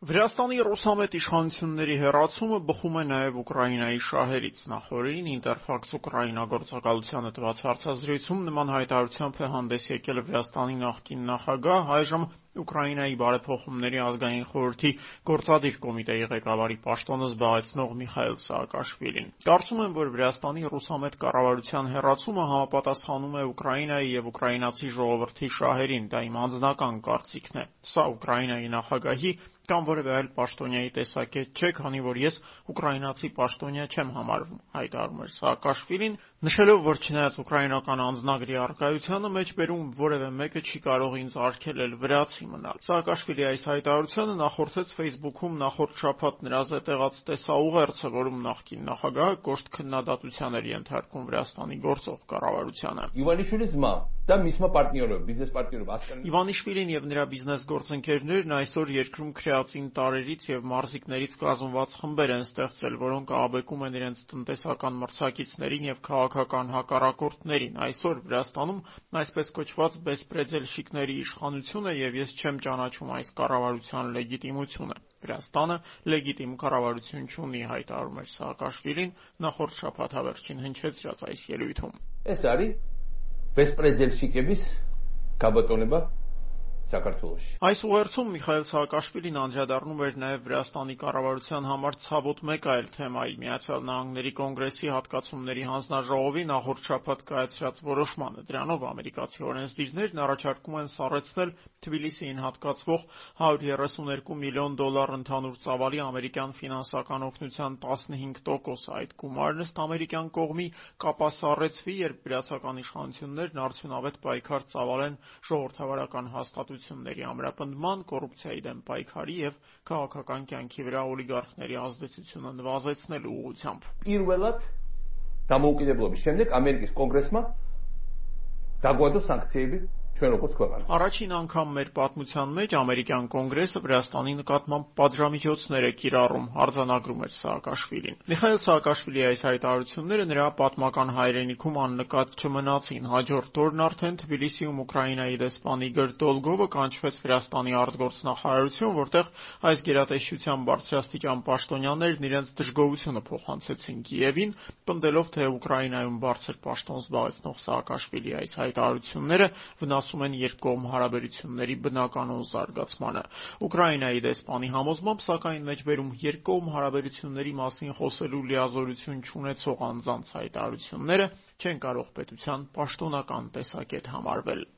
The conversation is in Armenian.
Վրաստանի ռուսամետ իշխանությունների հեռացումը բխում է նաև Ուկրաինայի շահերից։ Նախորդին Ինտերֆաքս Ուկրաինա գործակալությանը տված հարցազրույցում նման հայտարարությամբ է հանդես եկել Վրաստանի նախկին նախագահ, այժմ Ուկրաինայի բարեփոխումների ազգային խորհրդի գործադիր կոմիտեի ղեկավարի պաշտոնը զբաղեցնող Միխայիլ Սաակաշվիլին։ Կարծում եմ, որ Վրաստանի ռուսամետ կառավարության հեռացումը համապատասխանում է Ուկրաինայի եւ ուկրաինացի ժողովրդի շահերին, դա իմ անձնական կարծիքն է։ Սա Ուկրաինայի նախագահի կամ որևէ այլ պաշտոնյայի տեսակետ չէ, քանի որ ես ուկրաինացի պաշտոնյա չեմ համարվում, հայտարարում էր Սաակաշվիլին, նշելով, որ չնայած ուկրաինական անձնագրի առկայությանը մեջբերում որևէ մեկը չի կարող ինձ արգելել վրացի մնալ։ Սաակաշվիլի այս հայտարարությանը նախորդեց Facebook-ում նախորդ շաբաթ նրա զետեղած տեսաուղերձը, որում նախկին նախագահը կոշտ քննադատության էր ենթարկում Վրաստանի գործող կառավարությանը։ Իվանիշվիլին եւ նրա բիզնես գործընկերներն այսօր երկրում քրեածին տարրերից եւ մարզիկներից կազմված խմբեր են ստեղծել, որոնք ահաբեկում են իրենց տնտեսական մրցակիցներին եւ քաղաքական հակառակորդներին։ Այսօր Վրաստանում այսպես կոչված բեսպրեդելշիկների իշխանություն է եւ ես չեմ ճանաչում այս կառավարության լեգիտիմությունը։ Վրաստանը լեգիտիմ կառավարություն չունի, հայտարարում էր Սաակաշվիլին նախորդ շաբաթավերջին հնչեցրած այս ելույթում։ Էս արի բեսպրեդելշիկების կաբատոնեբա Այս ուղերձում Միխայիլ Սաակաշվիլին անդրադառնում էր նաև Վրաստանի կառավարության համար ցավոտ մեկ այլ թեմայի՝ ԱՄՆ Կոնգրեսի հատկացումների հանձնաժողովի նախորդ շաբաթ կայացրած որոշմանը։ Դրանով ամերիկացի օրենսդիրներն առաջարկում են սառեցնել Թբիլիսիին հատկացվող $132 միլիոն ընդհանուր ծավալի ամերիկյան ֆինանսական օգնության 15%-ը։ Այդ գումարն ըստ ամերիկյան կողմի կապասառեցվի, երբ վրացական իշխանություններն արդյունավետ պայքար ծավալեն ժողովրդավարական հաստատությունների ամրապնդման, կոռուպցիայի դեմ պայքարի եւ քաղաքական կյանքի վրա օլիգարխների ազդեցությունը նվազեցնելու ուղղությամբ։ Პირველად დამოუკიდებლობის შემდეგ ամերიკის կոնգրեսმა დაგვადო սանկციები ჩვენ როგორც ქვეყანა։ Առաջին անգամ մեր պատմության մեջ ամերիկյան կոնգրեսը Վրաստանի նկատմամբ պատժամիջոցներ է կիրառում, արձանագրում էր Սաակաշվիլին։ Միխայիլ Սաակաշվիլիի այս հայտարարությունները նրա պատմական հայրենիքում աննկատ չմնացին։ Հաջորդ օրն արդեն Թբիլիսիում Ուկրաինայի դեսպան Իգոր Դոլգովը կանչվեց Վրաստանի արտգործնախարարություն, որտեղ այս գերատեսչության բարձրաստիճան պաշտոնյաներն իրենց դժգոհությունը փոխանցեցին Կիևին, պնդելով, թե Ուկրաինայում բարձր պաշտոն զբաղեցնող Սաակաշվիլիի այս հայտարարությունները վնասում են երկկողմ հարաբերությունների բնականոն զարգացմանը։ Ուկրաինայի դեսպանի համոզմամբ, սակայն մեջբերում երկկողմ հարաբերությունների մասին խոսելու լիազորություն չունեցող անձանց հայտարարությունները չեն կարող պետության պաշտոնական տեսակետ համարվել։